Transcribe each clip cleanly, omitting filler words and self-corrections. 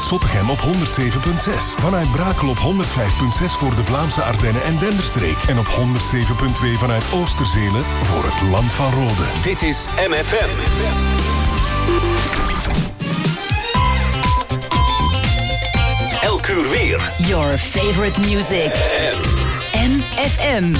vanuit Zottegem op 107.6. Vanuit Brakel op 105.6 voor de Vlaamse Ardennen en Denderstreek. En op 107.2 vanuit Oosterzelen voor het Land van Rode. Dit is MFM. Elk uur weer. Your favorite music. MFM.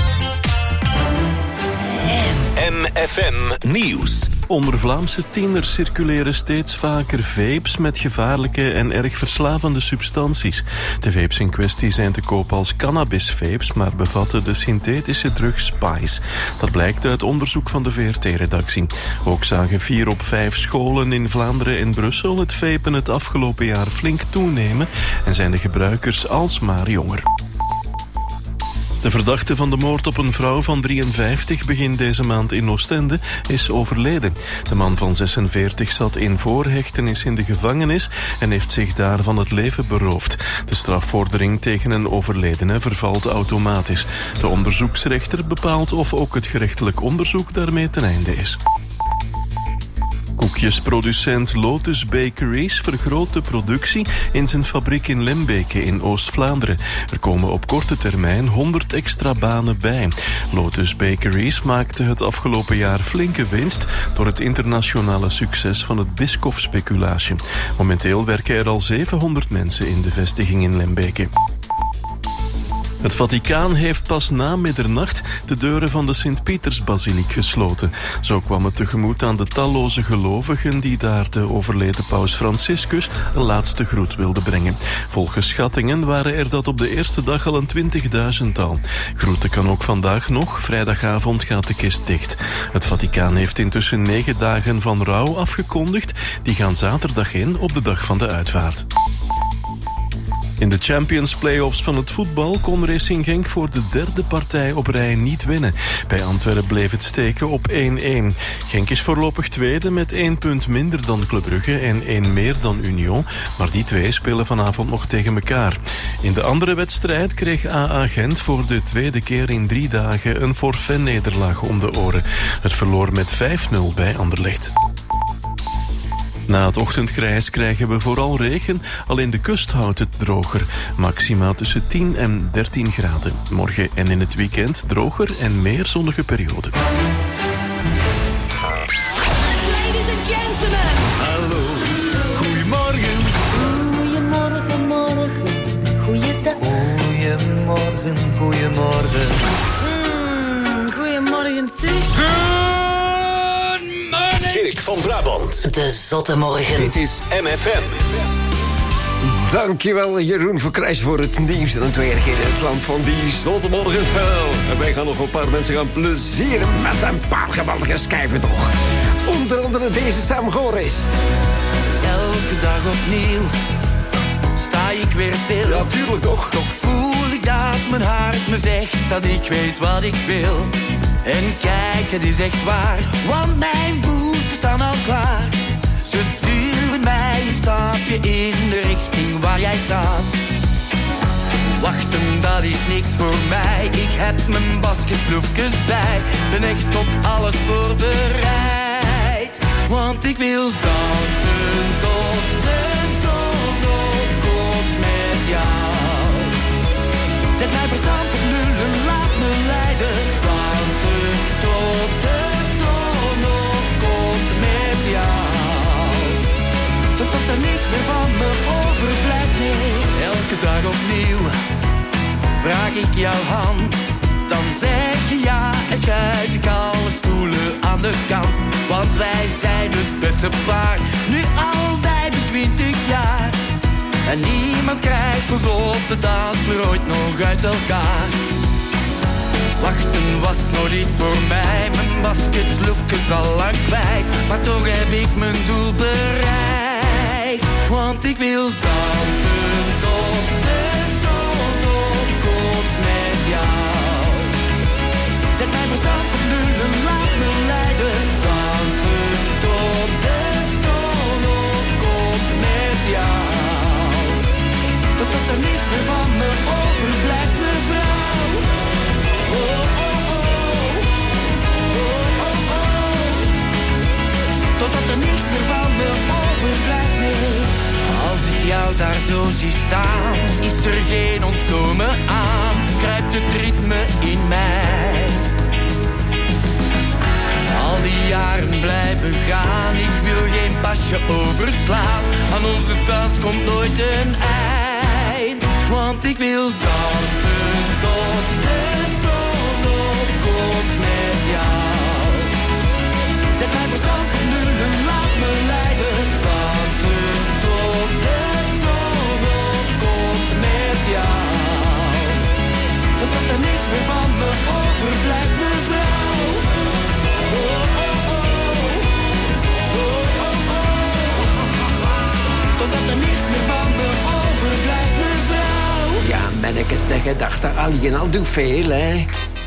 MFM Nieuws. Onder Vlaamse tieners circuleren steeds vaker vapes met gevaarlijke en erg verslavende substanties. De vapes in kwestie zijn te koop als cannabisvapes, maar bevatten de synthetische drug Spice. Dat blijkt uit onderzoek van de VRT-redactie. Ook zagen 4 op 5 scholen in Vlaanderen en Brussel het vapen het afgelopen jaar flink toenemen en zijn de gebruikers alsmaar jonger. De verdachte van de moord op een vrouw van 53 begin deze maand in Oostende is overleden. De man van 46 zat in voorhechtenis in de gevangenis en heeft zich daar van het leven beroofd. De strafvordering tegen een overledene vervalt automatisch. De onderzoeksrechter bepaalt of ook het gerechtelijk onderzoek daarmee ten einde is. Koekjesproducent Lotus Bakeries vergroot de productie in zijn fabriek in Lembeke in Oost-Vlaanderen. Er komen op korte termijn 100 extra banen bij. Lotus Bakeries maakte het afgelopen jaar flinke winst door het internationale succes van het Biscoff-speculatie. Momenteel werken er al 700 mensen in de vestiging in Lembeke. Het Vaticaan heeft pas na middernacht de deuren van de Sint-Pietersbasiliek gesloten. Zo kwam het tegemoet aan de talloze gelovigen die daar de overleden paus Franciscus een laatste groet wilden brengen. Volgens schattingen waren er dat op de eerste dag al een 20.000-tal. Groeten kan ook vandaag nog, vrijdagavond gaat de kist dicht. Het Vaticaan heeft intussen 9 dagen van rouw afgekondigd. Die gaan zaterdag in op de dag van de uitvaart. In de Champions Playoffs van het voetbal kon Racing Genk voor de 3e partij op rij niet winnen. Bij Antwerpen bleef het steken op 1-1. Genk is voorlopig tweede met 1 punt minder dan Club Brugge en 1 meer dan Union, maar die twee spelen vanavond nog tegen elkaar. In de andere wedstrijd kreeg AA Gent voor de 2e keer in 3 dagen een forfait-nederlaag om de oren. Het verloor met 5-0 bij Anderlecht. Na het ochtendgrijs krijgen we vooral regen. Al in de kust houdt het droger. Maxima tussen 10 en 13 graden. Morgen en in het weekend droger en meer zonnige perioden. Ladies and gentlemen. Hallo, goedemorgen. Goedemorgen, morgen. Goeiedag. Goedemorgen, goedemorgen. Goedemorgen, zeg. Dirk van Brabant. De Zotte Morgen. Dit is MFM. Dankjewel Jeroen Verkrijs voor het nieuws. En 2 keer in het land van die zondagmorgen. En wij gaan nog een paar mensen gaan plezieren met een paar geweldige schijven toch. Onder andere deze Sam Goris. Elke dag opnieuw sta ik weer stil. Ja, tuurlijk toch. Toch voel ik dat mijn hart me zegt dat ik weet wat ik wil. En kijk, het is echt waar, want mijn voeten staan al klaar. Ze duwen mij een stapje in de richting waar jij staat. Wachten, dat is niks voor mij. Ik heb mijn basketbloefjes bij. Ben echt op alles voorbereid. Want ik wil dansen tot de zon opkomt met jou. Zet mijn verstand op nul en laat me leiden. Dansen tot de zon opkomt met jou. Totdat er niets meer van me overblijft, nee. Elke dag opnieuw vraag ik jouw hand. Dan zeg je ja en schuif ik alle stoelen aan de kant. Want wij zijn het beste paar, nu al 25 jaar. En niemand krijgt ons op de dansvloer ooit nog uit elkaar. Wachten was nooit iets voor mij. Mijn basketsloefjes al lang kwijt. Maar toch heb ik mijn doel bereikt. Want ik wil dansen tot de zon opkomt met jou. Zet mijn verstand op nul en laat me leiden. Dansen tot de zon opkomt met jou. Totdat er niets meer van me overblijft, mevrouw. Oh, oh, oh. Oh, oh, oh. Totdat er niets meer van me daar zo zie staan, is er geen ontkomen aan, kruipt het ritme in mij. Al die jaren blijven gaan, ik wil geen pasje overslaan, aan onze dans komt nooit een eind, want ik wil dansen tot de zon opkomt met jou. Zet mijn verstand op nul en laat me leiden, dansen tot de zon opkomt met jou. Totdat er niks meer van me overblijft, mevrouw. Totdat er niks meer van me overblijft, mevrouw. Ja, mannekes, de gedachte alleen al doet veel, hè.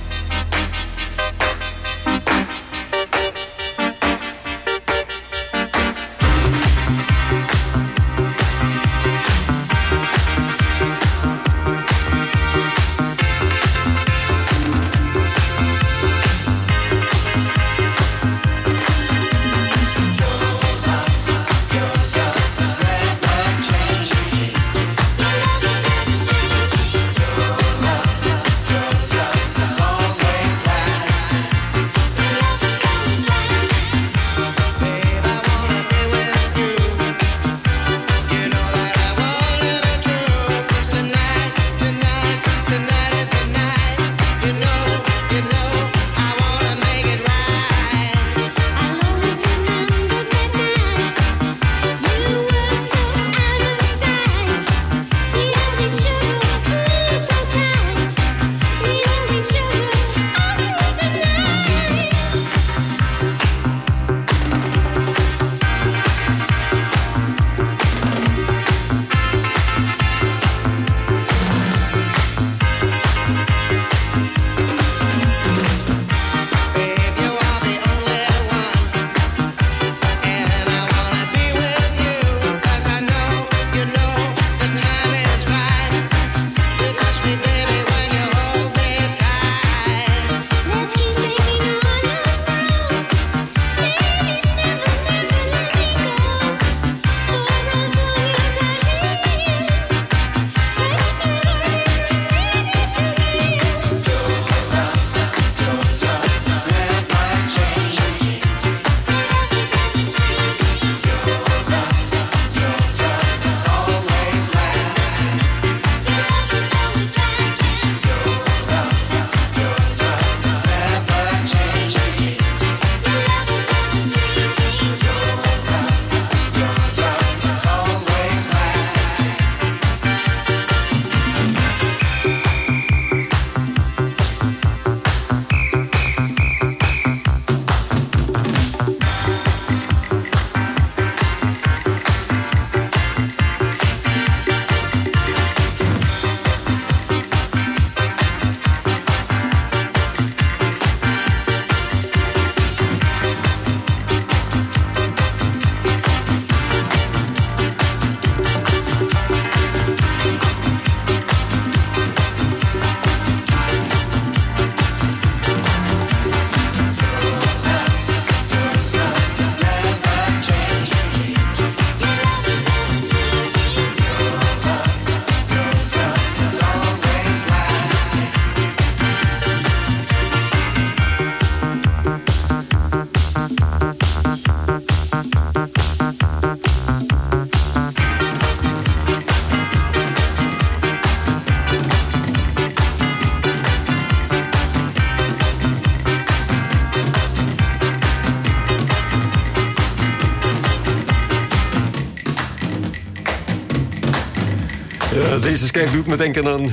Deze schijf doet me denken aan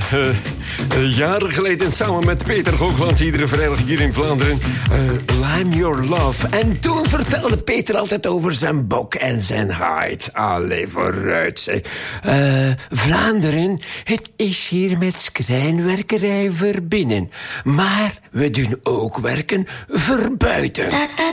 jaren geleden samen met Peter Hoogland, iedere vrijdag hier in Vlaanderen. Lime Your Love. En toen vertelde Peter altijd over zijn bok en zijn haard. Allee, vooruit, zeg. Vlaanderen, het is hier met schrijnwerkerij verbinnen. Maar we doen ook werken verbuiten.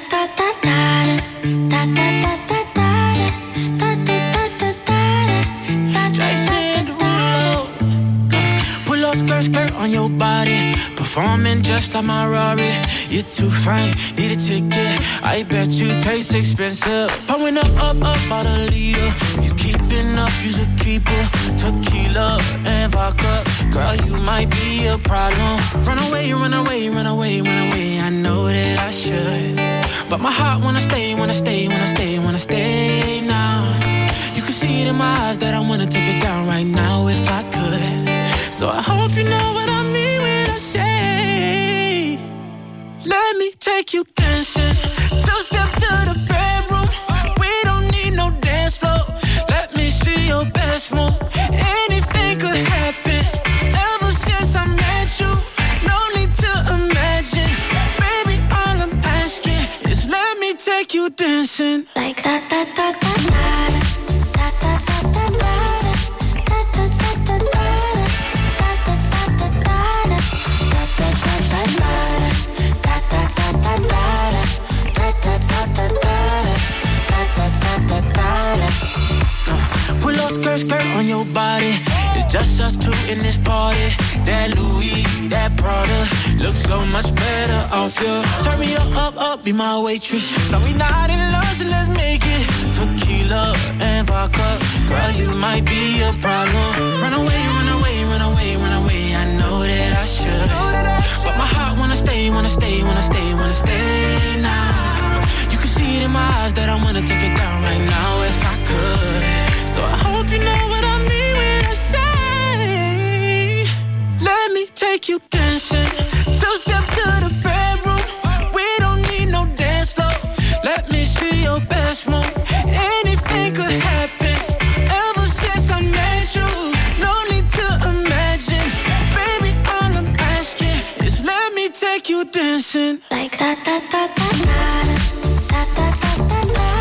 Skirt on your body, performing just like my Rari. You're too fine, need a ticket. I bet you taste expensive. Pouring up, out a leader. If you keeping up, you should keep people, tequila and vodka. Girl, you might be a problem. Run away, run away, run away, run away. I know that I should, but my heart wanna stay, wanna stay, wanna stay, wanna stay now. You can see it in my eyes that I wanna take it down right now if I could. So I hope you know what I mean when I say, let me take you dancing. Two-step to the bedroom. We don't need no dance floor. Let me see your best move. Anything could happen. Ever since I met you, no need to imagine. Baby, all I'm asking is let me take you dancing. Like that, that, that, that, that. Pull up skirt, skirt on your body. It's just us two in this party. That Louis, that Prada looks so much better off you. Turn me up, up, be my waitress. No, we not in love, so let's make it. Tequila and vodka. Girl, you might be a problem. Run away, run away, run away, run away. I know that I should, but my heart wanna stay, wanna stay, wanna stay, wanna stay now. You can see it in my eyes that I wanna take it down right now if I could. So I hope you know what I mean when I say, let me take you dancing. Two-step to the bedroom. We don't need no dance floor. Let me see your best move. Anything could happen. Ever since I met you, no need to imagine. Baby, all I'm asking is let me take you dancing. Like that, that, that, that, that. That, that, that, that, that.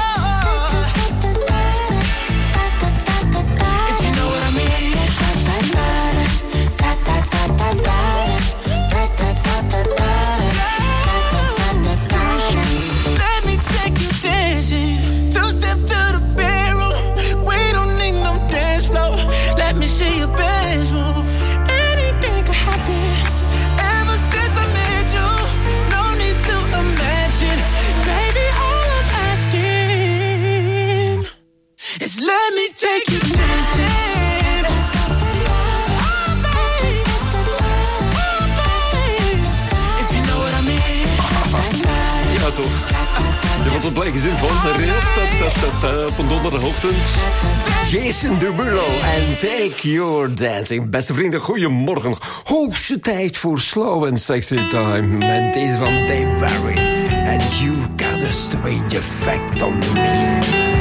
Let me take you dancing. Oh, baby. Oh, baby. If you know what I mean. Ja, toch. Je wordt een blij gezin van. Op een donderdagochtend. Jason Derulo en Take Your Dancing. Beste vrienden, goedemorgen. Hoogste tijd voor Slow and Sexy Time. En deze van Dave Barry. And You've Got a Strange Effect on Me.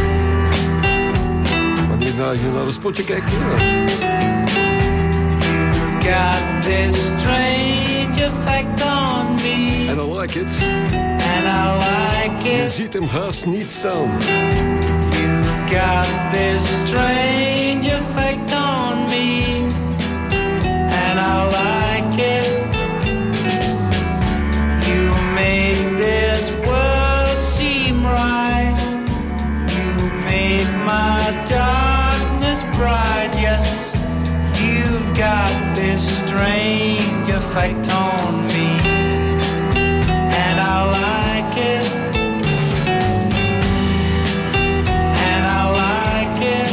Je naar een spotje kijkt, ja. Got this strange effect on me. And I like it. And I like it. Je ziet hem haast niet staan. You got this strange effect on me. And I like it. You make this world seem right. You make my darkness bright. Yes, you've got this strange effect on me. And I like it. And I like it.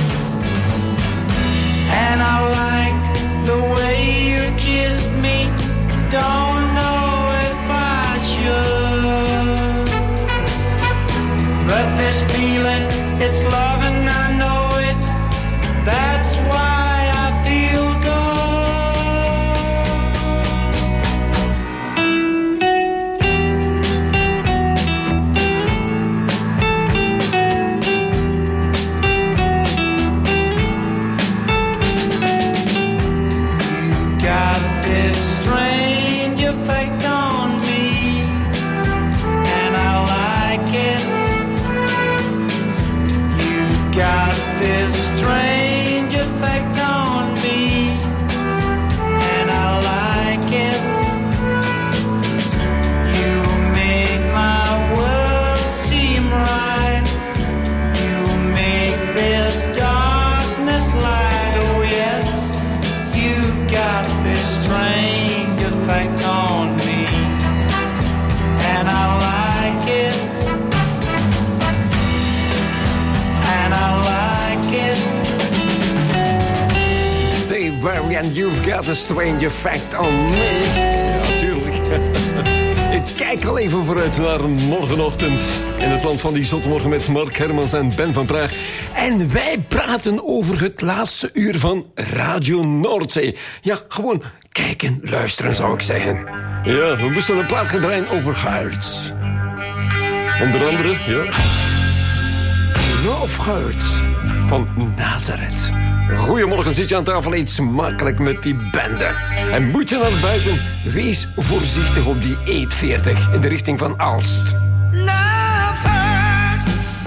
And I like the way you kiss me. Don't know if I should. But this feeling, it's love and I know it. That's why I feel And You've Got a Strange Effect on Me. Ja, tuurlijk. Ik kijk al even vooruit naar morgenochtend in het land van die zotmorgen met Mark Hermans en Ben van Praag. En wij praten over het laatste uur van Radio Noordzee. Ja, gewoon kijken, luisteren zou ik zeggen. Ja, we moesten een plaat gaan draaien over Geurts. Onder andere, ja, Rolf Geurts van Nazareth. Goedemorgen, zit je aan tafel, eet smakelijk met die bende. En moet je naar buiten, wees voorzichtig op die E40 in de richting van Aalst. Love hurts,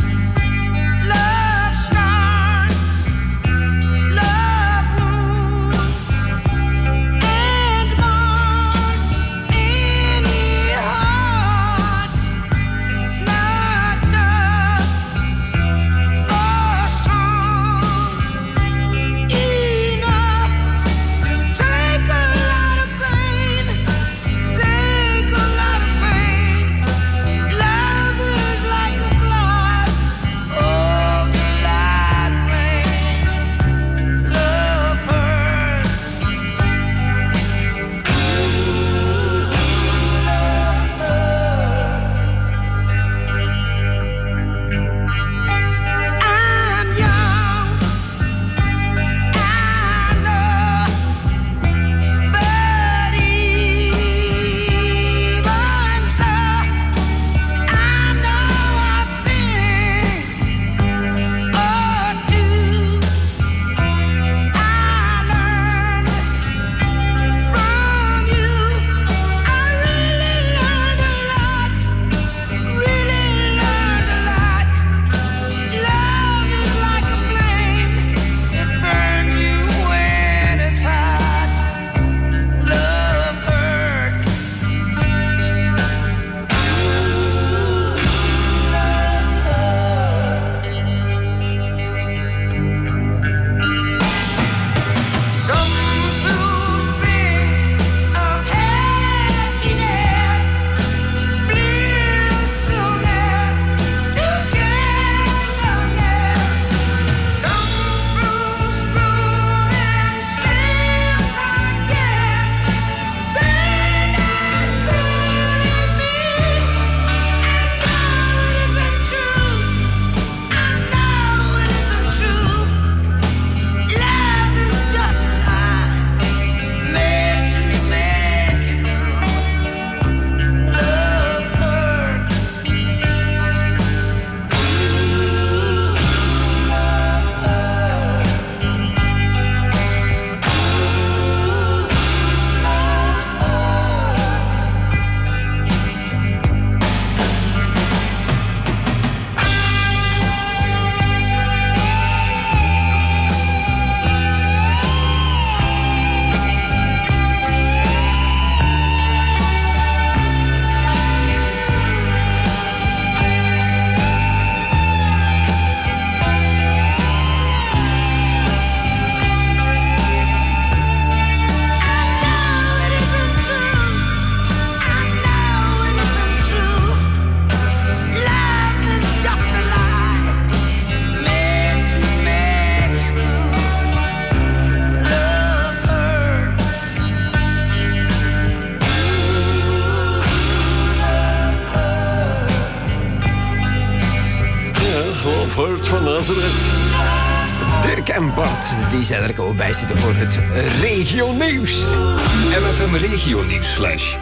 love scars, love wounds, and mars any heart, not tough or strong enough to take a lot of pain, take a lot of pain. Love is like a cloud of light rain. Love hurts. I'm young, I know, but even so, I know a thing or two. I learned from you. I really learned a lot. Really learned a lot. Love is like a flame. It burns you when it's hot. Love hurts. Some fools think of happiness, blissfulness, togetherness. Some fools fool themselves, I guess. They're not fooling me. I know it isn't true. I know it isn't true. Love is just a lie, made to make it blue. Love hurts. Rolf Geurts van Nazareth. Dirk en Bart, die zijn er ook bij zitten voor het regio-nieuws. MFM Regio-nieuws-flash.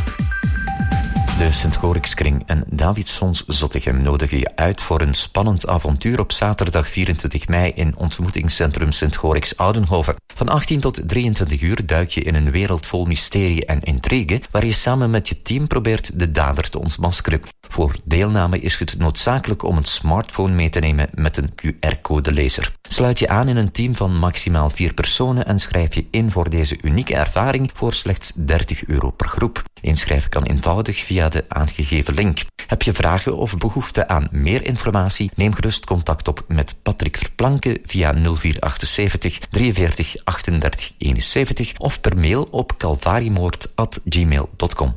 De Sint-Gorikskring en Davidsfonds Zottegem nodigen je uit voor een spannend avontuur op zaterdag 24 mei in ontmoetingscentrum Sint-Goriks Oudenhoven. Van 18 tot 23 uur duik je in een wereld vol mysterie en intrigue, waar je samen met je team probeert de dader te ontmaskeren. Voor deelname is het noodzakelijk om een smartphone mee te nemen met een QR-codelezer. Sluit je aan in een team van maximaal 4 personen en schrijf je in voor deze unieke ervaring voor slechts €30 per groep. Inschrijven kan eenvoudig via de aangegeven link. Heb je vragen of behoefte aan meer informatie? Neem gerust contact op met Patrick Verplanken via 0478 43 38 71 of per mail op calvariemoord@gmail.com.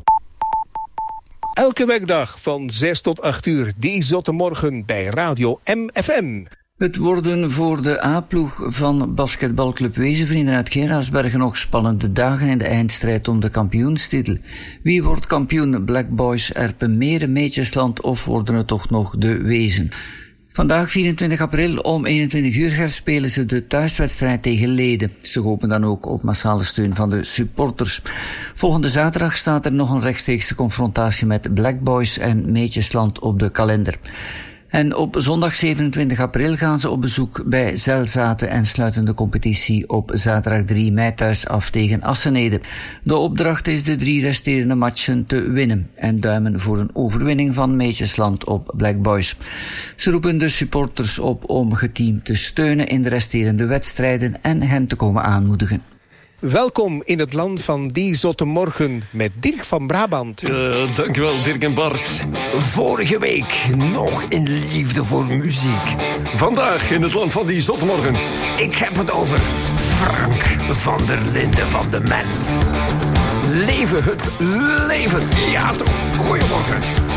Elke werkdag van 6 tot 8 uur, die zotte morgen bij Radio MFM. Het worden voor de A-ploeg van basketbalclub Wezenvrienden uit Geraardsbergen nog spannende dagen in de eindstrijd om de kampioenstitel. Wie wordt kampioen? Black Boys, Erpenmeren, Meetjesland of worden het toch nog de Wezen? Vandaag 24 april om 21 uur herspelen ze de thuiswedstrijd tegen Leden. Ze hopen dan ook op massale steun van de supporters. Volgende zaterdag staat er nog een rechtstreekse confrontatie met Black Boys en Meetjesland op de kalender. En op zondag 27 april gaan ze op bezoek bij Zelzaten en sluiten de competitie op zaterdag 3 mei thuis af tegen Assenede. De opdracht is de 3 resterende matchen te winnen en duimen voor een overwinning van Meetjesland op Black Boys. Ze roepen de supporters op om het team te steunen in de resterende wedstrijden en hen te komen aanmoedigen. Welkom in het land van die zotte morgen met Dirk van Brabant. Dankjewel Dirk en Bart. Vorige week nog in liefde voor muziek. Vandaag in het land van die zotte morgen. Ik heb het over Frank van der Linden van de Mens. Leven het leven. Ja toch. Goeiemorgen.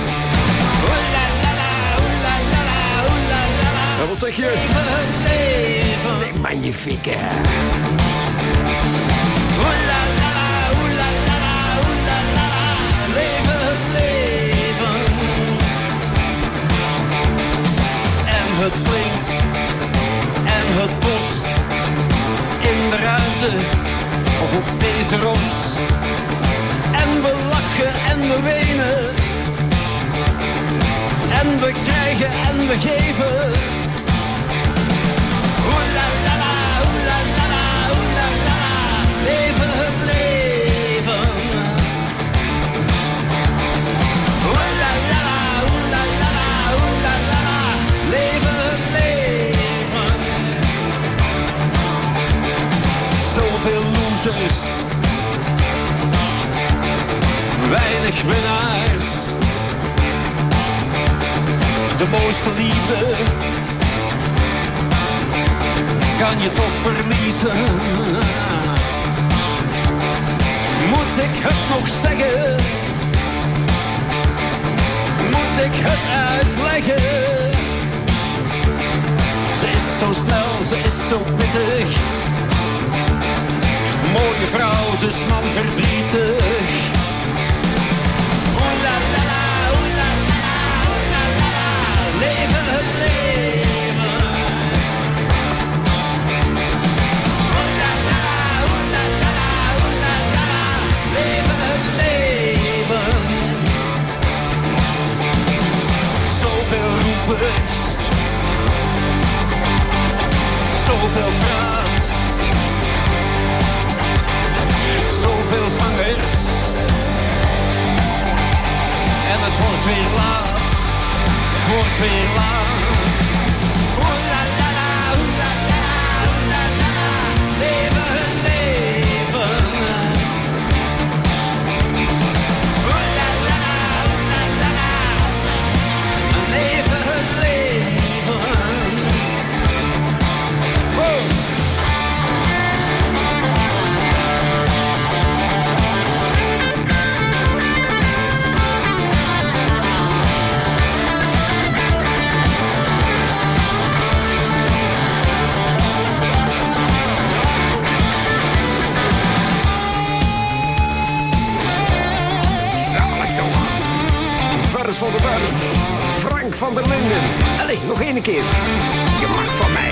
En wat zeg je? C'est magnifique. Het klinkt en het botst in de ruimte of op deze rots. En we lachen en we wenen en we krijgen en we geven. Leven het leven. Leven het leven. Zoveel losers, weinig winnaars. De mooiste liefde kan je toch verliezen. Moet ik het nog zeggen? Moet ik het uitleggen? Ze is zo snel, ze is zo pittig. Mooie vrouw, dus man verdrietig. Oeh la la la, oeh la la la, oeh la la la. Leven het leven. Oeh la la la, oeh la la la, oeh la la la. Leven het leven. Zoveel roepers. Zoveel praat, zoveel zangers. En het wordt weer laat, het wordt weer laat. Oeh la la la, oeh la la la, oeh la la la. Leven het leven. Oeh la la la, oeh la la la. Leven het leven. Wow. Zalig toch. Vers van de buis. Frank van der Linden. Allee, nog één keer. Je mag van mij.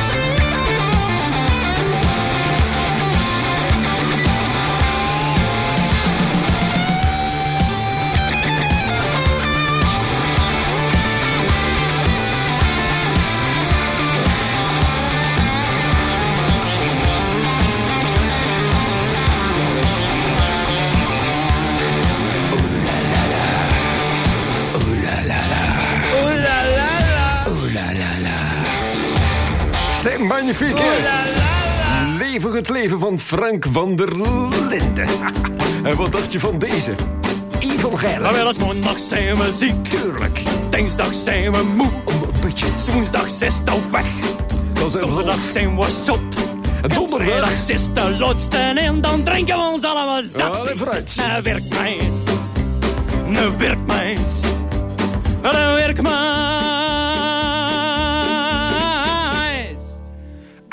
C'est magnifique, hè? Leven het leven van Frank van der Linden. En wat dacht je van deze? Yvonne Geijlen. Nou wel, als maandag zijn we ziek. Tuurlijk. Dinsdag zijn we moe. Een beetje. Woensdag is het al weg. Donderdag zijn we zot. En donderdag? Vrijdag is de laatste en dan drinken we ons allemaal zat. Allee, vooruit. Een werkmeis. Een werkmeis. Een werkmeis.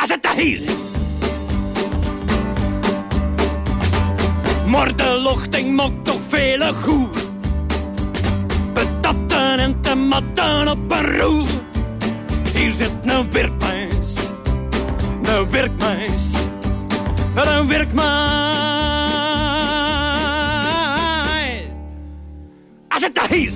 Als het hier. Maar de luchting maakt toch veel goed. Patatten en tomaten op een roer. Hier zit een werkmeis. Een werkmeis. Een werkmeis. Als het hier.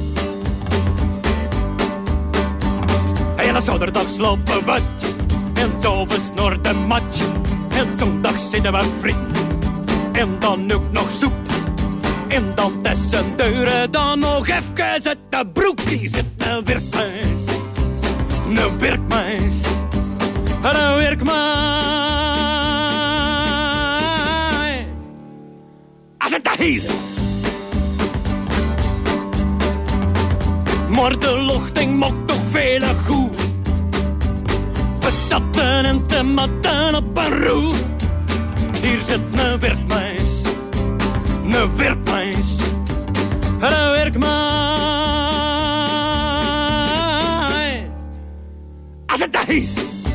En zaterdag slopen we. En zo versnort de matje. En zondag zitten we vrienden. En dan ook nog soep. En dan tussen deuren dan nog even uit de broek. Hier zit een werkmeis. Een werkmeis. Een werkmeis. Als het hier. Maar de luchting maakt toch veel goed. Patatten en tomaten op een roer. Hier zit een werkmeis. Een werkmeis. Een werkmeis. Als het hier.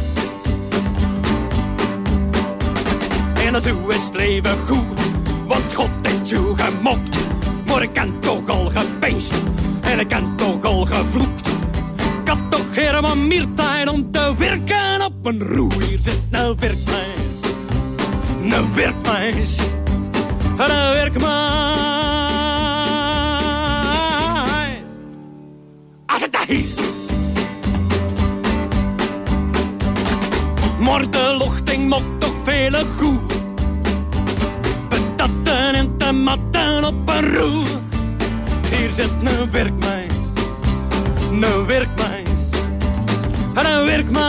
En zo is het leven goed. Want God heeft je gemokt. Maar ik kan toch al gepeinst. En ik kan toch al gevloekt. Ik had toch helemaal meer tijd om te werken op een roer. Hier zit een werkmeis. Een werkmeis. Een werkmeis. Als het hier. Maar de luchting maakt toch veel goed. Patatten en tomaten op een roer. Hier zit een werkmeis. Een werkmeis. Een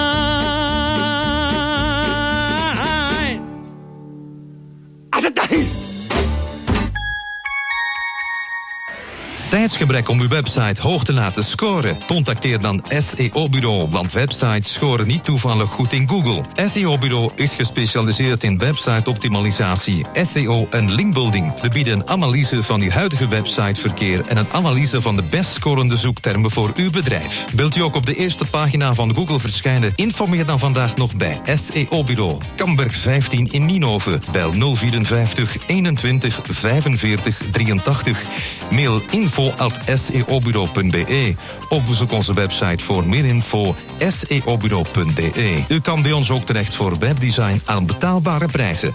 werkmeis. Als het hier. Tijdsgebrek om uw website hoog te laten scoren? Contacteer dan SEO-bureau, want websites scoren niet toevallig goed in Google. SEO-bureau is gespecialiseerd in website-optimalisatie, SEO en linkbuilding. We bieden een analyse van uw huidige websiteverkeer en een analyse van de best scorende zoektermen voor uw bedrijf. Wilt u ook op de eerste pagina van Google verschijnen? Informeer dan vandaag nog bij SEO-bureau. Kamberg 15 in Nienhoven. Bel 054 21 45 83. Mail info@seobureau.be of bezoek onze website voor meer info seobureau.be. U kan bij ons ook terecht voor webdesign aan betaalbare prijzen.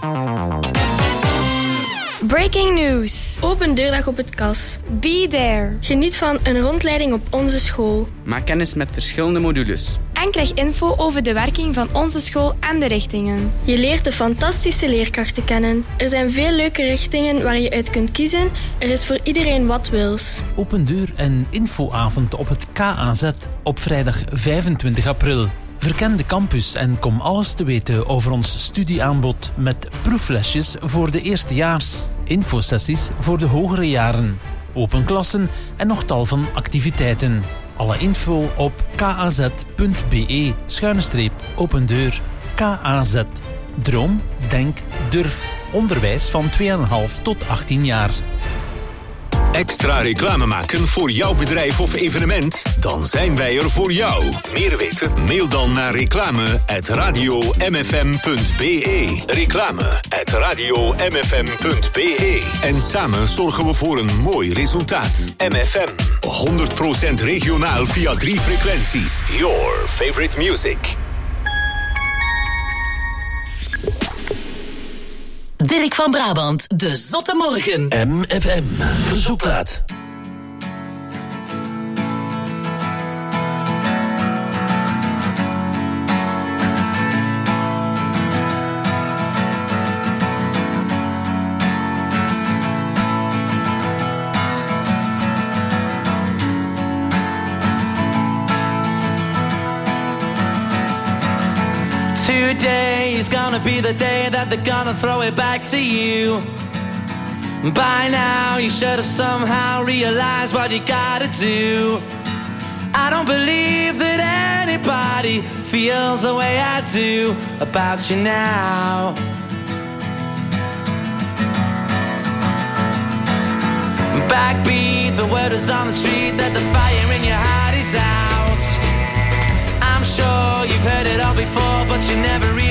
Breaking news. Open deurdag op het KAS. Be there. Geniet van een rondleiding op onze school. Maak kennis met verschillende modules. En krijg info over de werking van onze school en de richtingen. Je leert de fantastische leerkrachten kennen. Er zijn veel leuke richtingen waar je uit kunt kiezen. Er is voor iedereen wat wils. Open deur en infoavond op het KAZ op vrijdag 25 april. Verken de campus en kom alles te weten over ons studieaanbod met proeflesjes voor de eerstejaars, infosessies voor de hogere jaren, open klassen en nog tal van activiteiten. Alle info op kaz.be/open deur. KAZ. Droom, denk, durf. Onderwijs van 2,5 tot 18 jaar. Extra reclame maken voor jouw bedrijf of evenement? Dan zijn wij er voor jou. Meer weten? Mail dan naar reclame@radiomfm.be. Reclame@radiomfm.be. En samen zorgen we voor een mooi resultaat. MFM. 100% regionaal via 3 frequenties. Your favorite music. Dirk van Brabant, de Zotte Morgen. MFM, verzoekplaat. Today is gonna be the day that they're gonna throw it back to you. By now you should have somehow realized what you gotta do. I don't believe that anybody feels the way I do about you now. Backbeat, the word is on the street that the fire in your heart is out. I'm sure you've heard it all before, but you never realize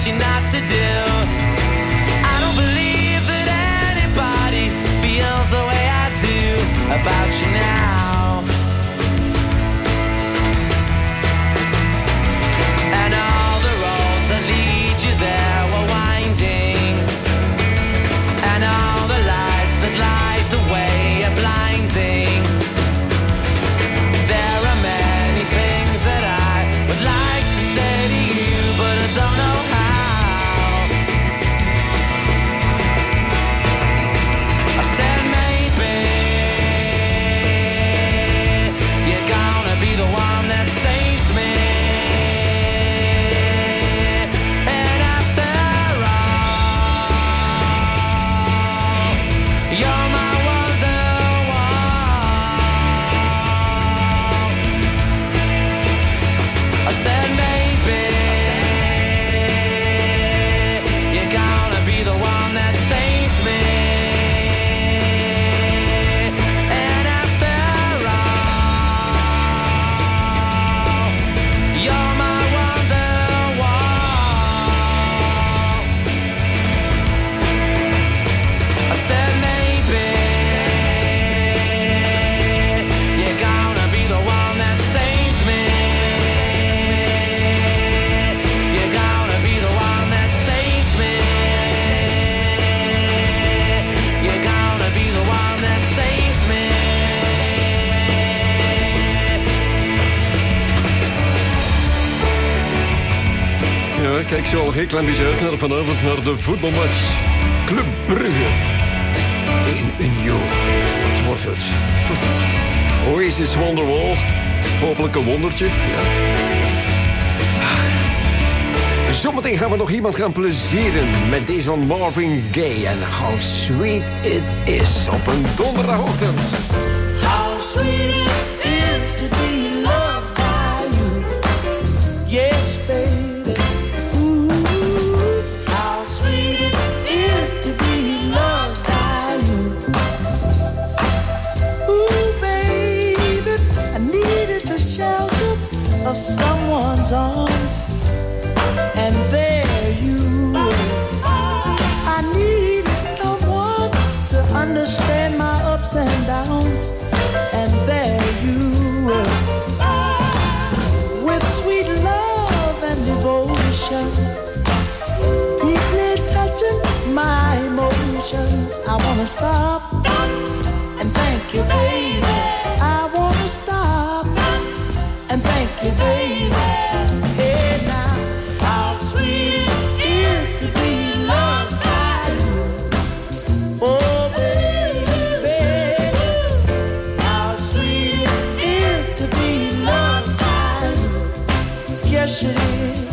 you not to do. I don't believe that anybody feels the way I do about you now. And all the roads that lead you there were winding, and all the lights that light the way are blinding. There are many things that I would like to say to you, but I don't know how. I said maybe you're gonna be the one that saves me. And after all, you're my wonderwall. I said maybe you're gonna be the one that saves me. And after all, you're my wonderwall. I said maybe you're gonna be the one that saves me. You're gonna be the one that saves me. You're gonna be the one that saves me. Ja, kijk zo al een heel klein beetje uit naar vanavond naar de voetbalmatch. Club Brugge tegen Union. Wat wordt het? Oasis Wonderwall. Hopelijk een wondertje. Ja. Zometeen gaan we nog iemand gaan plezieren met deze van Marvin Gaye en How Sweet It Is op een donderdagochtend. How sweet it is to be loved by you. Yes, baby. Ooh, how sweet it is to be loved by you. Ooh, baby, I needed the shelter of someone's arms, and there you were. I needed someone to understand my ups and downs, and there you were. With sweet love and devotion, deeply touching my emotions. I wanna stop and thank you, baby. I wanna stop and thank you, baby. Hey now, how sweet it is to be loved by you. Oh, baby, how sweet it is to be loved by you. Yes, it is.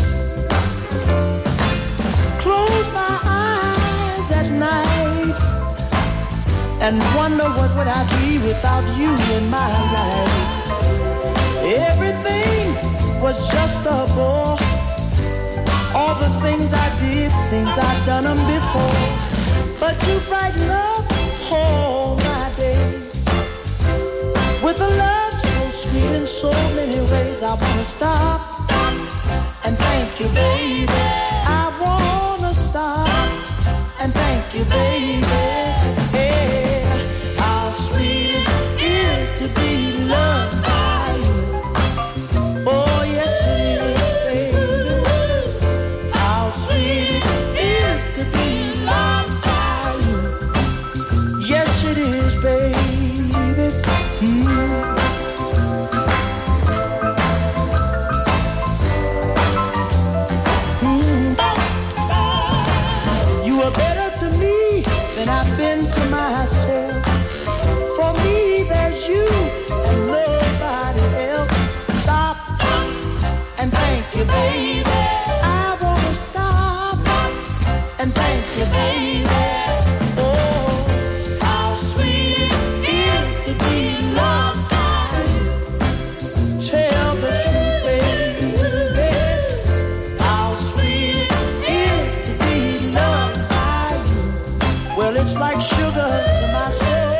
Close my eyes at night and wonder what would I be without you in my life. Everything was just a bore. All the things I did seems I've done them before. But you brighten up all my days with a love so sweet in so many ways. I wanna stop and thank you, baby. I wanna stop and thank you, baby. Hey, how sweet it is to be loved by you. Oh, yes it is, baby. How sweet it is to be loved by you. Yes it is, baby. You are better to me than I've been to myself. For me, there's you and nobody else. Stop and thank you, baby. I wanna stop and thank you, baby. Oh, how sweet it is to be loved by you. Tell the truth, baby. How sweet it is to be loved by you. Well, it's like sugar to my soul.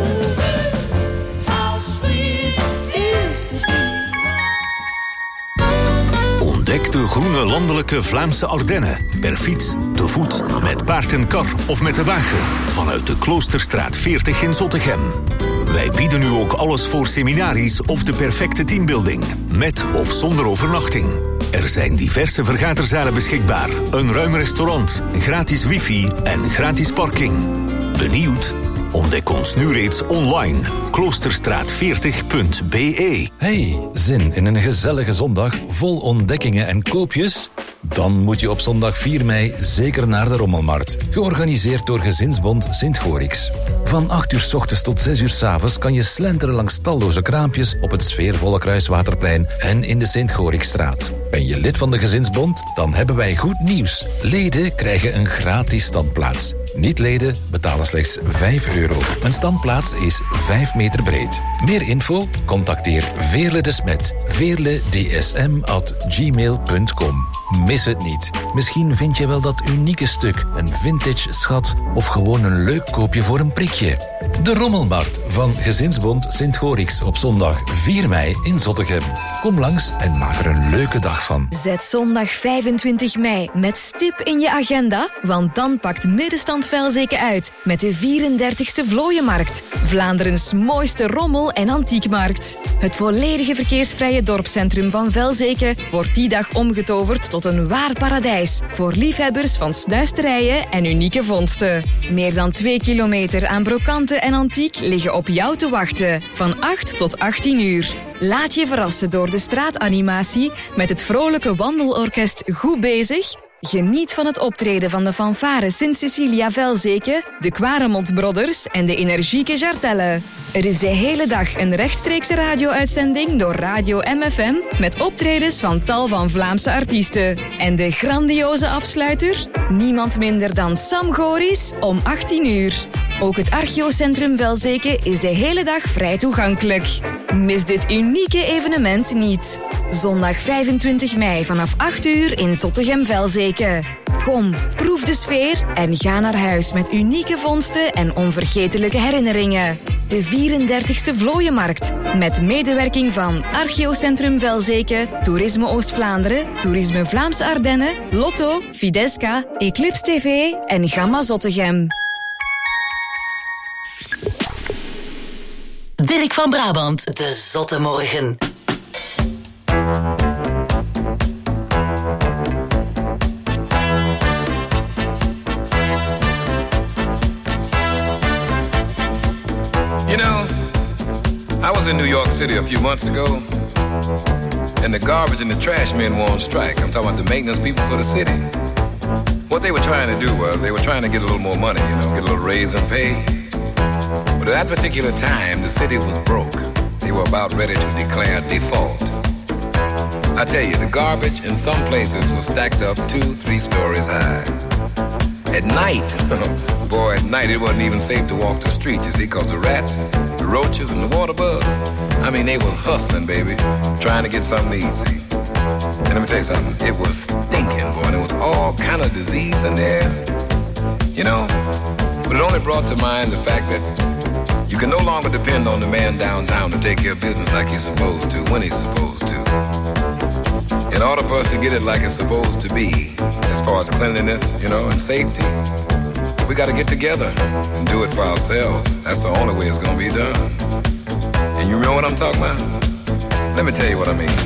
How sweet it is to be. Ontdek de groene landelijke Vlaamse Ardennen. Per fiets, te voet, met paard en kar of met de wagen. Vanuit de Kloosterstraat 40 in Zottegem. Wij bieden u ook alles voor seminaries of de perfecte teambuilding. Met of zonder overnachting. Er zijn diverse vergaderzalen beschikbaar. Een ruim restaurant, gratis wifi en gratis parking. Benieuwd? Ontdek ons nu reeds online. Kloosterstraat40.be. Hey, zin in een gezellige zondag vol ontdekkingen en koopjes? Dan moet je op zondag 4 mei zeker naar de Rommelmarkt. Georganiseerd door Gezinsbond Sint-Gorix. Van 8 uur 's ochtends tot 6 uur 's avonds kan je slenteren langs talloze kraampjes op het sfeervolle Kruiswaterplein en in de Sint-Gorixstraat. Ben je lid van de Gezinsbond? Dan hebben wij goed nieuws. Leden krijgen een gratis standplaats. Niet-leden betalen slechts €5. Een standplaats is 5 meter breed. Meer info? Contacteer Veerle de Smet. veerledsm@gmail.com. Mis het niet. Misschien vind je wel dat unieke stuk, een vintage schat of gewoon een leuk koopje voor een prikje. De Rommelmarkt van Gezinsbond Sint-Gorix op zondag 4 mei in Zottegem. Kom langs en maak er een leuke dag van. Zet zondag 25 mei met stip in je agenda, want dan pakt Middenstand Velzeke uit met de 34e Vlooienmarkt. Vlaanderens mooiste rommel- en antiekmarkt. Het volledige verkeersvrije dorpscentrum van Velzeke wordt die dag omgetoverd tot een waar paradijs voor liefhebbers van snuisterijen en unieke vondsten. Meer dan 2 kilometer aan brokanten en antiek liggen op jou te wachten, van 8 tot 18 uur. Laat je verrassen door de straatanimatie met het vrolijke wandelorkest Goed Bezig. Geniet van het optreden van de fanfare Sint-Cecilia Velzeke, de Quaremont Brothers en de energieke Jartelle. Er is de hele dag een rechtstreekse radio-uitzending door Radio MFM met optredens van tal van Vlaamse artiesten. En de grandioze afsluiter? Niemand minder dan Sam Goris om 18 uur. Ook het Archeocentrum Velzeke is de hele dag vrij toegankelijk. Mis dit unieke evenement niet. Zondag 25 mei vanaf 8 uur in Zottegem-Velzeke. Kom, proef de sfeer en ga naar huis met unieke vondsten en onvergetelijke herinneringen. De 34e Vlooienmarkt, met medewerking van Archeocentrum Velzeke, Toerisme Oost-Vlaanderen, Toerisme Vlaamse Ardennen, Lotto, Fidesca, Eclipse TV en Gamma Zottegem. Dirk van Brabant, de Zotte Morgen. You know, I was in New York City a few months ago, and the garbage and the trash men were on strike. I'm talking about the maintenance people for the city. What they were trying to do was they were trying to get a little more money, you know, get a little raise in pay. But at that particular time, the city was broke. They were about ready to declare default. I tell you, the garbage in some places was stacked up 2-3 stories high. At night, boy, at night it wasn't even safe to walk the street, you see, because the rats, the roaches, and the water bugs, I mean, they were hustling, baby, trying to get something to eat, see. And let me tell you something, it was stinking, boy, and there was all kind of disease in there, you know. But it only brought to mind the fact that you can no longer depend on the man downtown to take care of business like he's supposed to, when he's supposed to. In order for us to get it like it's supposed to be, as far as cleanliness, you know, and safety, we got to get together and do it for ourselves. That's the only way it's going to be done. And you know what I'm talking about? Let me tell you what I mean.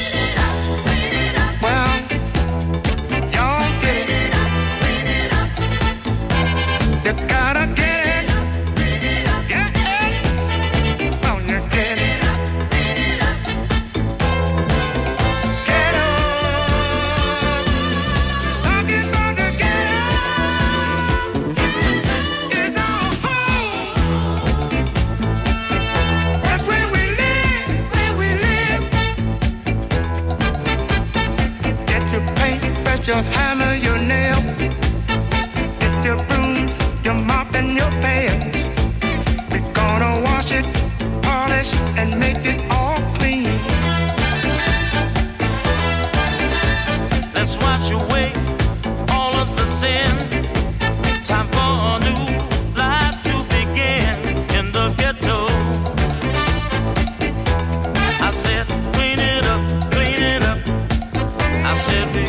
Your hammer, your nails, get your brooms, your mop and your pails. We're gonna wash it, polish and make it all clean. Let's wash away all of the sin. Time for a new life to begin in the ghetto. I said, clean it up, clean it up. I said,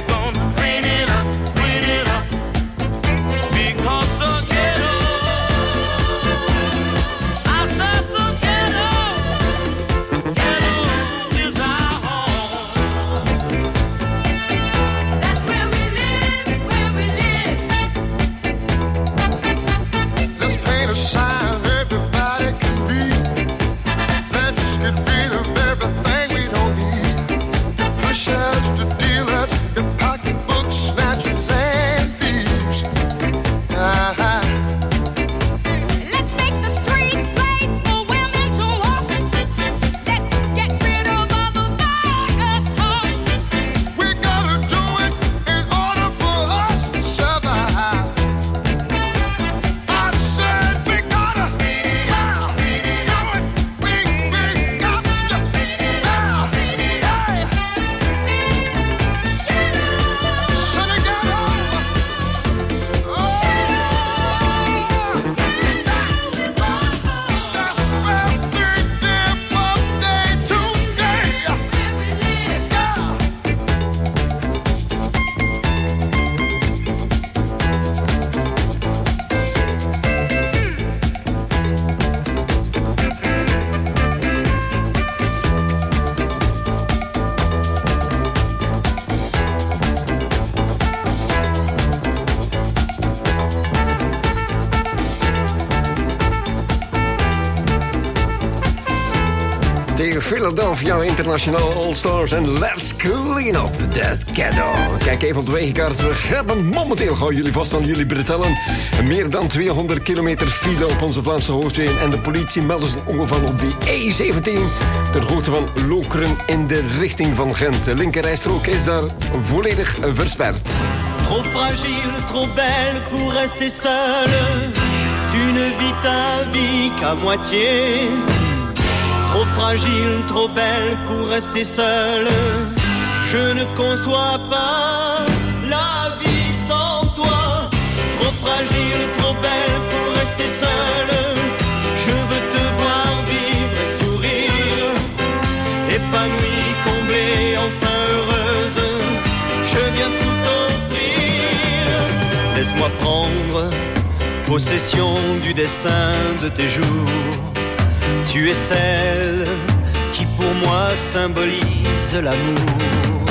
De Philadelphia International All-Stars en Let's Clean Up That Ghetto. Kijk even op de wegenkaart. We hebben momenteel, hou jullie vast aan jullie bretellen, meer dan 200 kilometer file op onze Vlaamse hoofdwegen. En de politie meldt een ongeval op die E17 ter hoogte van Lokeren in de richting van Gent. De linkerrijstrook is daar volledig versperd. Trop fragile, trop belle pour rester seule. Tu ne vis ta vie qu'à moitié. Trop fragile, trop belle pour rester seule. Je ne conçois pas la vie sans toi. Trop fragile, trop belle pour rester seule. Je veux te voir vivre et sourire, épanouie, comblée, enfin heureuse. Je viens tout offrir. Laisse-moi prendre possession du destin de tes jours. Tu es celle qui pour moi symbolise l'amour.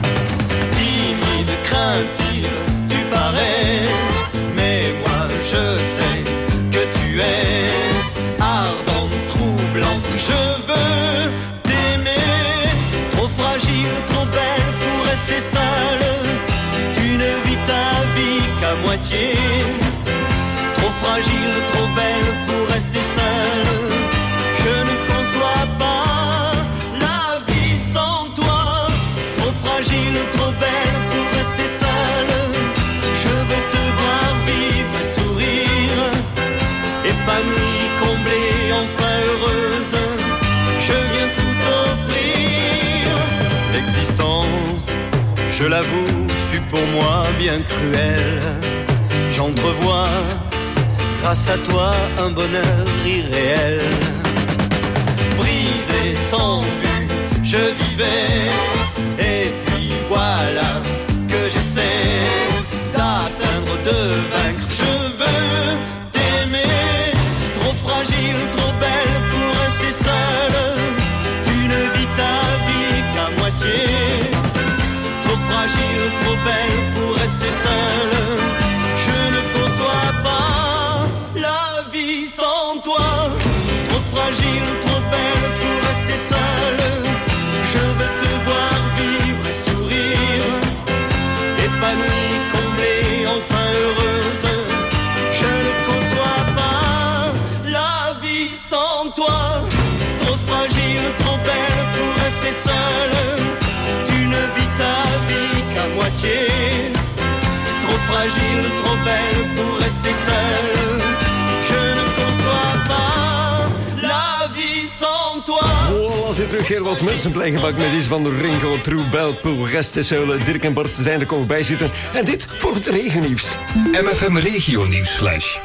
Timide, craintive, tu parais, mais moi je sais que tu es ardente, troublante. Je veux t'aimer, trop fragile, trop belle pour rester seule. Tu ne vis ta vie qu'à moitié. Trop fragile, trop belle pour rester seule. Je ne conçois pas la vie sans toi. Trop fragile, trop belle pour rester seule. Je veux te voir vivre et sourire, épanouie, comblée, enfin heureuse. Je viens tout offrir. L'existence, je l'avoue, fut pour moi bien cruelle. J'entrevois grâce à toi un bonheur irréel. Brisé, sans but, je vivais. Et puis voilà que j'essaie d'atteindre, de vaincre. Je veux t'aimer, trop fragile, trop belle pour rester seule. Tu ne vis ta vie qu'à moitié. Trop fragile, trop belle pour rester seule. Je ne conçois pas la vie sans toi. Trop fragile, trop belle pour rester seule. Je veux te voir vivre et sourire, épanouie, comblée, enfin heureuse. Je ne conçois pas la vie sans toi. Trop fragile, trop belle pour rester seule. Tu ne vis ta vie qu'à moitié. Trop fragile, trop belle pour rester seule. Je ne conçois pas la vie sans toi. Voilà, zit terug heel wat mensen plekgebak met iets van de Ringo, True Bell, pour rester seul. Dirk en Bart zijn er ook bij zitten. En dit voor het regennieuws. MFM Regionieuwsflash.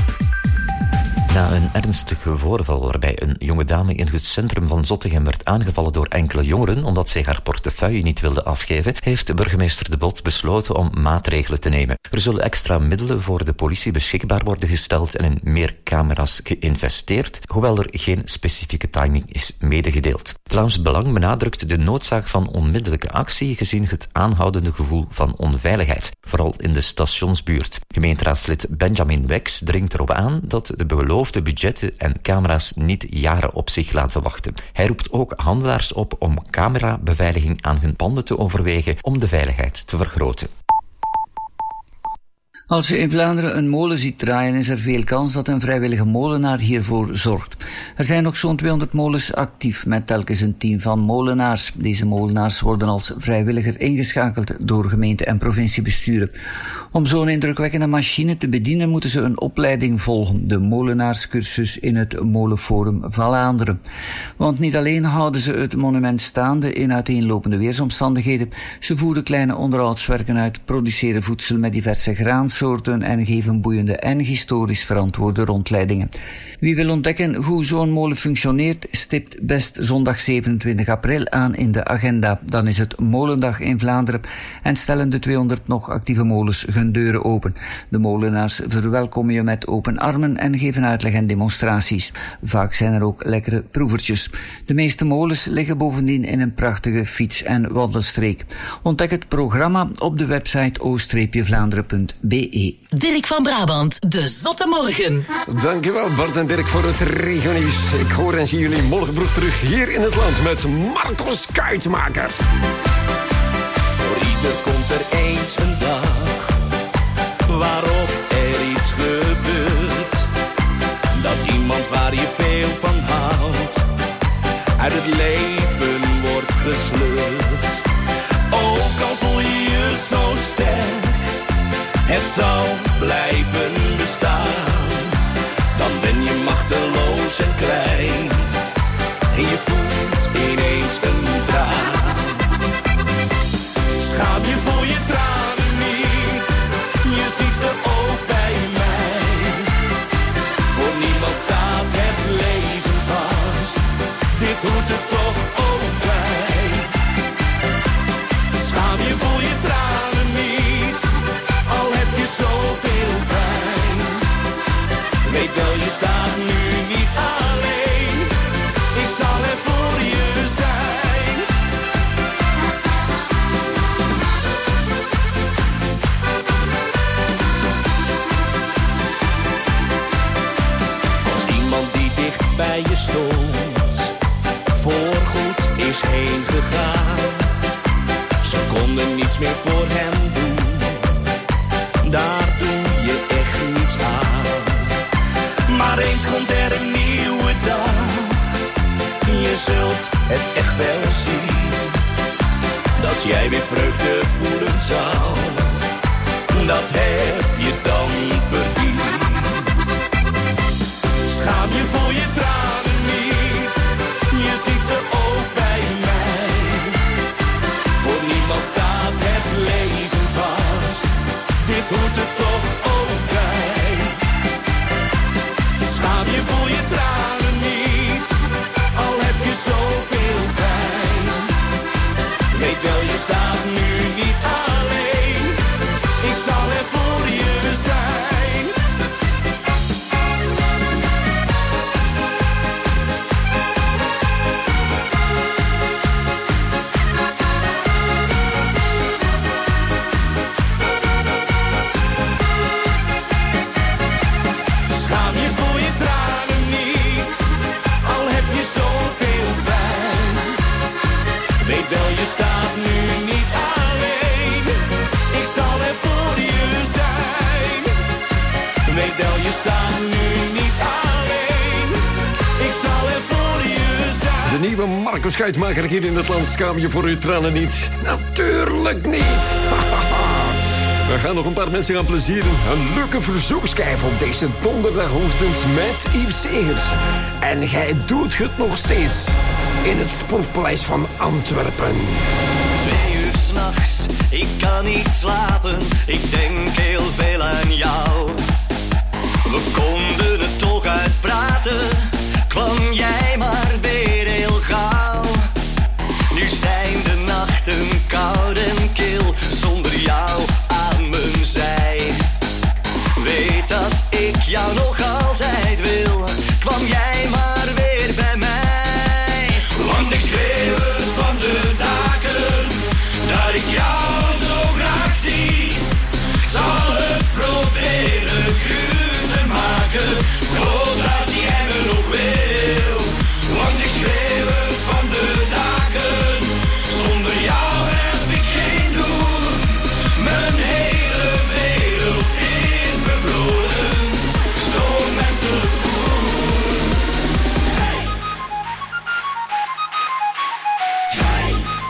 Na een ernstig voorval waarbij een jonge dame in het centrum van Zottegem werd aangevallen door enkele jongeren omdat zij haar portefeuille niet wilde afgeven, heeft burgemeester De Bot besloten om maatregelen te nemen. Er zullen extra middelen voor de politie beschikbaar worden gesteld en in meer camera's geïnvesteerd, hoewel er geen specifieke timing is medegedeeld. Vlaams Belang benadrukt de noodzaak van onmiddellijke actie gezien het aanhoudende gevoel van onveiligheid, vooral in de stationsbuurt. Gemeenteraadslid Benjamin Wex dringt erop aan dat de beloofde budgetten en camera's niet jaren op zich laten wachten. Hij roept ook handelaars op om camerabeveiliging aan hun panden te overwegen om de veiligheid te vergroten. Als je in Vlaanderen een molen ziet draaien, is er veel kans dat een vrijwillige molenaar hiervoor zorgt. Er zijn nog zo'n 200 molens actief, met telkens een team van molenaars. Deze molenaars worden als vrijwilliger ingeschakeld door gemeente- en provinciebesturen. Om zo'n indrukwekkende machine te bedienen, moeten ze een opleiding volgen, de molenaarscursus in het Molenforum Vlaanderen. Want niet alleen houden ze het monument staande in uiteenlopende weersomstandigheden, ze voeren kleine onderhoudswerken uit, produceren voedsel met diverse graansoorten en geven boeiende en historisch verantwoorde rondleidingen. Wie wil ontdekken hoe zo'n molen functioneert, stipt best zondag 27 april aan in de agenda. Dan is het Molendag in Vlaanderen en stellen de 200 nog actieve molens hun deuren open. De molenaars verwelkomen je met open armen en geven uitleg en demonstraties. Vaak zijn er ook lekkere proevertjes. De meeste molens liggen bovendien in een prachtige fiets- en wandelstreek. Ontdek het programma op de website o-vlaanderen.be. E. Dirk van Brabant, de Zotte Morgen. Dankjewel Bart en Dirk voor het regionieuws. Ik hoor en zie jullie morgen vroeg terug hier in het land met Marco Skuitmaker. Voor ieder komt er eens een dag waarop er iets gebeurt. Dat iemand waar je veel van houdt uit het leven wordt gesleurd. Ook al voel je je zo sterk, het zal blijven bestaan. Dan ben je machteloos en klein en je voelt ineens een traan. Schaam je voor je tranen niet, je ziet ze ook bij mij. Voor niemand staat het leven vast, dit hoort er toch ook bij. Schaam je voor je tranen niet, al heb je zoveel pijn. Weet wel, je staat nu niet alleen, ik zal er voor je zijn. Als iemand die dicht bij je stond voorgoed is heen gegaan, ze konden niets meer voor hem doen, daar doe je echt niets aan. Maar eens komt er een nieuwe dag, je zult het echt wel zien, dat jij weer vreugde voelen zal, dat heb je dan verdiend. Schaam je voor je tranen niet, je ziet ze ook bij mij. Voor niemand staat het leven vast, dit hoort er toch ook bij. Schaam je voor je tranen niet, al heb je zoveel pijn. Weet wel, je staat nu niet alleen, ik zal er voor je zijn. Schaam je voor je tranen niet, al heb je zoveel pijn. Weet wel, je staat nu niet alleen, ik zal er voor je zijn. Weet wel, je staat nu niet alleen, ik zal er voor je zijn. De nieuwe Marco Skuitmaker hier in het land. Schaam je voor je tranen niet? Natuurlijk niet. We gaan nog een paar mensen gaan plezieren. Een leuke verzoekschijf op deze donderdagochtend met Yves Segers. En hij doet het nog steeds in het Sportpaleis van Antwerpen. 2 uur 's nachts, ik kan niet slapen. Ik denk heel veel aan jou. We konden het toch uitpraten, kwam jij maar weer heel gauw. Nu zijn de nachten koud en kil, zonder jou aan mijn zij. Weet dat ik jou nog altijd wil, kwam jij maar weer bij mij. Want ik schreeuw het van de daken, dat ik jou zo graag zie. Ik zal het proberen goed te maken, zodat jij me nog wil. Want ik schreeuw het van de daken, zonder jou heb ik geen doel. Mijn hele wereld is bevroren, zo menselijk cool. Hey. Hey.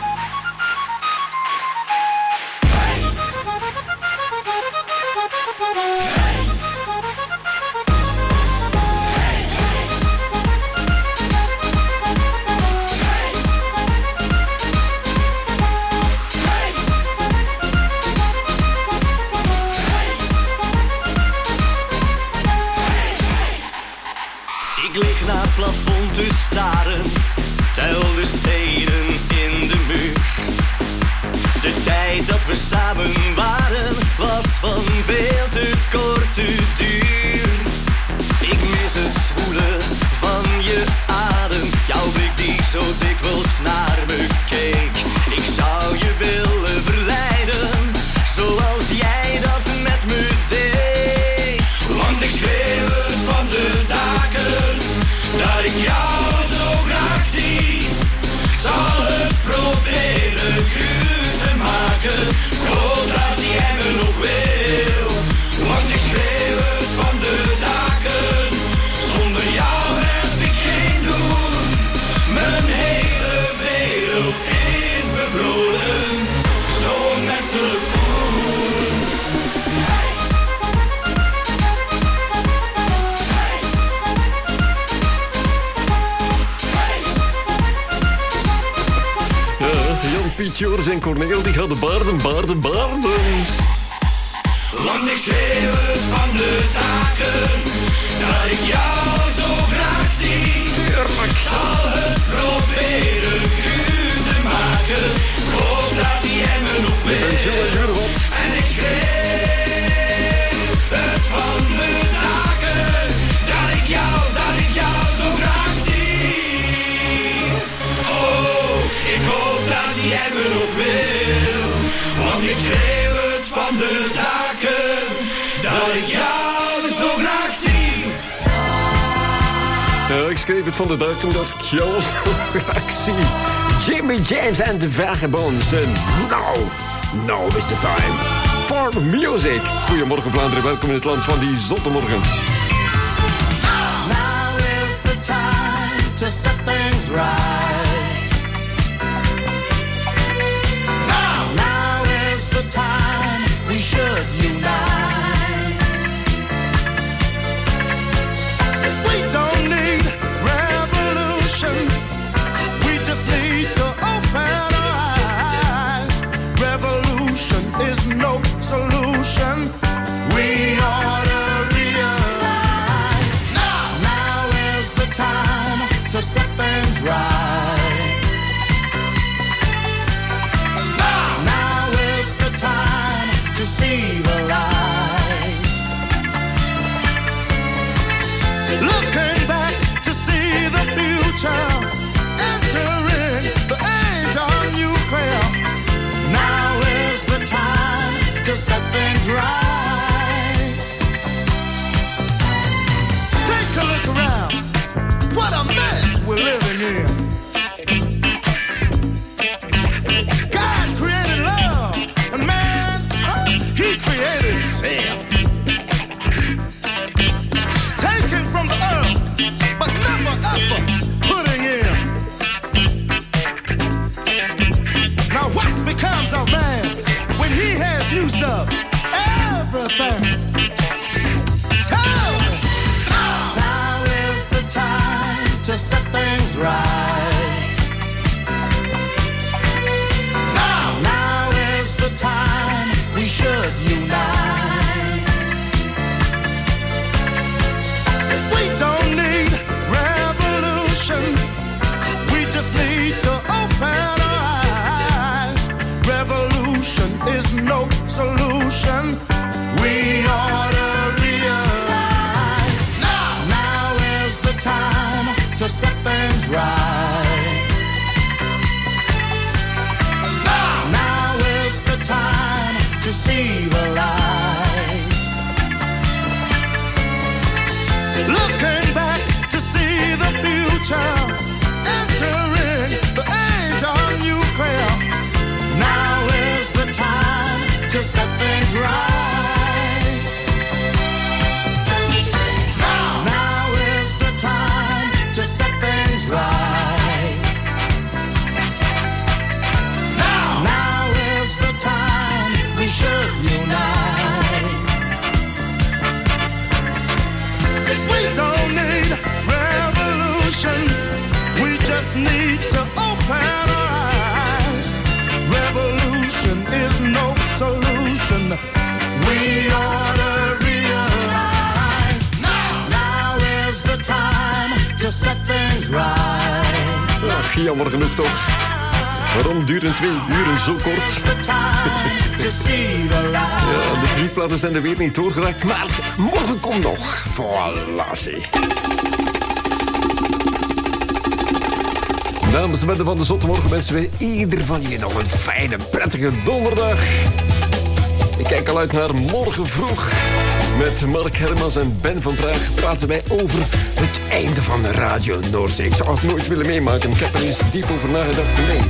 Ik lig naar het plafond te staren, tel de stenen in de muur. De tijd dat we samen waren, was van veel te korte duur. Ik mis het voelen van je adem, jouw blik die zo dikwijls naar me keek. Ik zou je willen verleiden, zoals jij dat met me deed. Joris en Corneel, die gaan de baarden. Want ik schreeuw het van de daken, dat ik jou zo graag zie. Tuurlijk. Zal het proberen guur te maken, ik hoop dat die emmer nog wil. En ik schreeuw het van de daken, dat ik jou zo graag zie. Oh, ik hoop dat die emmer nog wil, want ik schreeuw het van de daken, dat ik jou zo graag zie. Ja, ik schreef het van de daken dat ik jou zo graag zie. Jimmy James en de Vagabonds. En now is the time for music. Goedemorgen Vlaanderen, welkom in het land van die zotte morgen. Now is the time to set things right. Now is the time we should unite. We don't need revolution, we just need to open our eyes. Revolution is no solution, we ought to realize. Now is the time to set things right. Now is the time to see the light. Looking back to see the future, entering the age of nuclear. Now is the time to set things right. Take a look around, what a mess we're living in. God created love, and man, he created sin. Taken from the earth, but never ever putting in. Now what becomes of man when he has used up everything? Tell me. Now is the time to set things right. Now is the time we should unite. We don't need revolution, we just need to open our eyes. Revolution is no solution, we ought to realize. Now is the time to set things right. Now is the time to see the light. Looking back to see the future, entering the age of nuclear. Now is the time to set things right. Now is the time to set things right. Now is the time we should unite. We don't need revolutions, we just need to open our eyes. Revolution is no solution, we ought to realize. Now is the time to set things right. Ach, jammer genoeg toch. Waarom duren 2 uren zo kort? Ja, de vliegplaten zijn er weer niet doorgeraakt, maar morgen komt nog. Voilà, zie. Namens de bende van de Zotte Morgen wensen we ieder van jullie nog een fijne, prettige donderdag. Ik kijk al uit naar morgen vroeg. Met Mark Hermans en Ben van Praag praten wij over het einde van de Radio Noordzee. Ik zou het nooit willen meemaken. Ik heb er eens diep over nagedacht. Nee.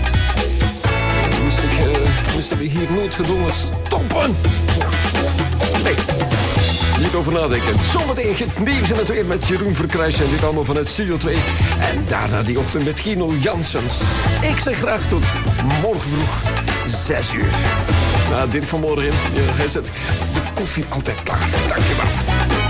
Moesten we hier noodgedwongen stoppen? Nee. Niet over nadenken. Zometeen het nieuws en het weer met Jeroen Verkruijs. En dit allemaal vanuit Studio 2. En daarna die ochtend met Gino Janssens. Ik zeg graag tot morgen vroeg 6 uur. Dirk van Morgen, hij zet de koffie altijd klaar. Dank je wel.